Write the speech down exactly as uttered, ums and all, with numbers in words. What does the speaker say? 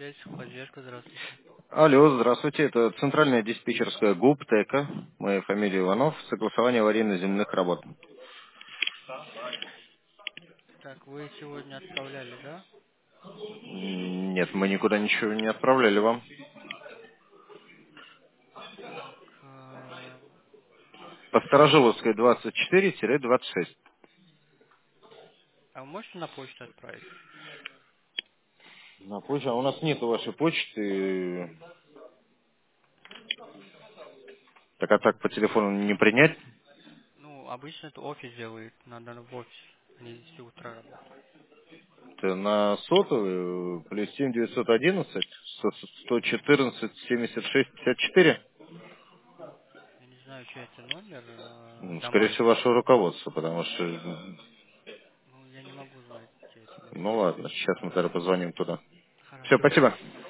связь, поддержка, здравствуйте. Алло, здравствуйте. Это центральная диспетчерская ГУП ТЭКа. Моя фамилия Иванов. Согласование аварийно-земных работ. Так, вы сегодня отправляли, да? М, Нет, мы никуда ничего не отправляли вам. Так, э, По Старожиловской двадцать четыре двадцать шесть. а вы можете на почту отправить? На почту. А у нас нет вашей почты. Так а так по телефону не принять. Ну, обычно это офис делает, надо в офис. Они здесь с утра работают. Это на сотовый плюс семь девятьсот одиннадцать сто четырнадцать семьдесят шесть пятьдесят четыре. Я не знаю, чей это номер э, Ну, скорее всего, домашний. ваше руководство, потому что... м, Ну, я не могу знать, чей это номер. Ну ладно, сейчас мы тогда позвоним туда. Все, Хорошо. спасибо.